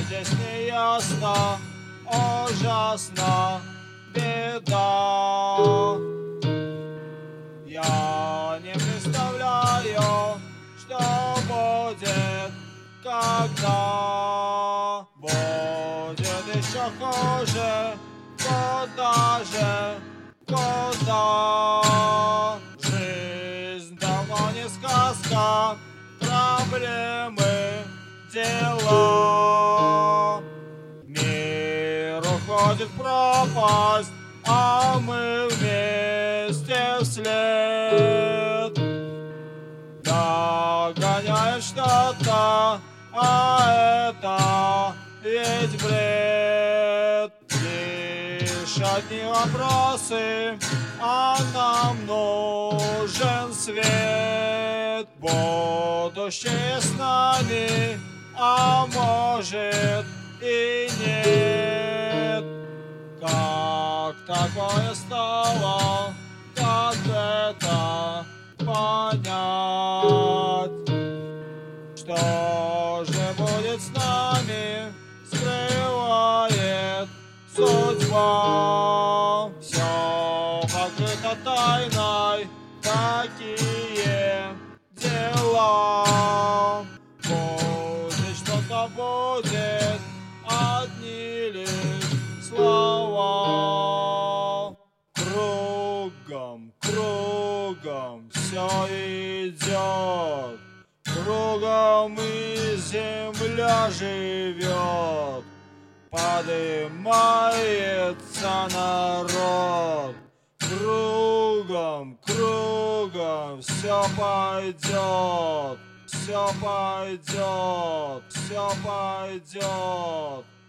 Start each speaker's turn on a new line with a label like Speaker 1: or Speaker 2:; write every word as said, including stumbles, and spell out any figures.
Speaker 1: здесь неясно, ужасно, беда. Я не представляю, что будет, когда будет еще хуже. Куда же, куда? Жизнь давно не сказка, проблемы, дела. Мир уходит в пропасть, а мы вместе вслед. Догоняем что-то, а это ведь бред. Лишь одни вопросы, а нам нужен свет. Будущее с нами, а может и нет. Как такое стало, как это понять? Что же будет с нами, скрывает судьба. Все покрыто тайной, такие дела. Будет что-то будет, одни лишь слова. Кругом, кругом все идет, кругом и земля живет. Подымается народ, кругом, кругом все пойдет, все пойдет, все пойдет.